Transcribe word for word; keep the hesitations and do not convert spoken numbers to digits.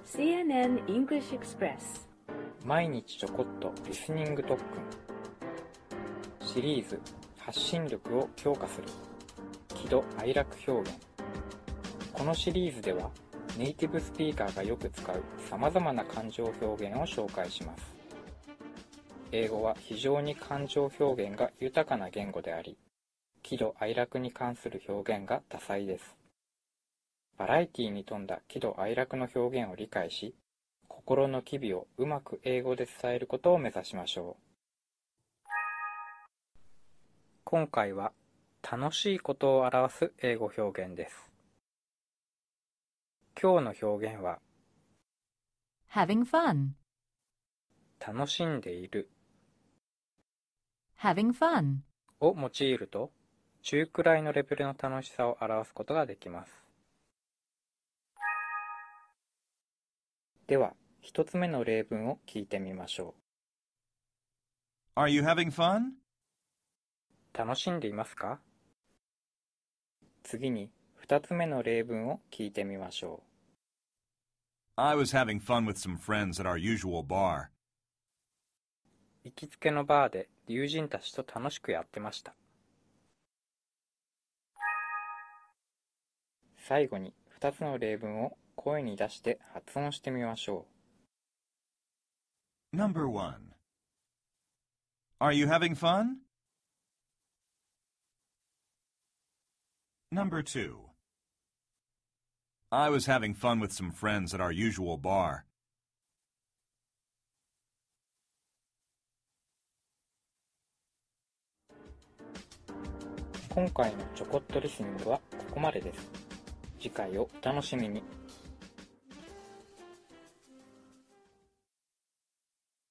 シーエヌエヌ English Express 毎日ちょこっとリスニング特訓シリーズ発信力を強化する喜怒哀楽表現。このシリーズではネイティブスピーカーがよく使うさまざまな感情表現を紹介します。英語は非常に感情表現が豊かな言語であり、喜怒哀楽に関する表現が多彩です。バラエティに富んだ喜怒哀楽の表現を理解し、心の機微をうまく英語で伝えることを目指しましょう。今回は楽しいことを表す英語表現です。今日の表現は having fun, 楽しんでいる having fun, を用いると中くらいのレベルの楽しさを表すことができます。では、一つ目の例文を聞いてみましょう。Are you having fun? 楽しんでいますか？次に、二つ目の例文を聞いてみましょう。I was having fun with some friends at our usual bar. 行きつけのバーで友人たちと楽しくやってました。最後に、二つの例文を声に出して発音してみましょう。Number one. Are you having fun? Number two. I was having fun with some friends at our usual bar. 今回のちょこっとリスニングはここまでです。次回をお楽しみに。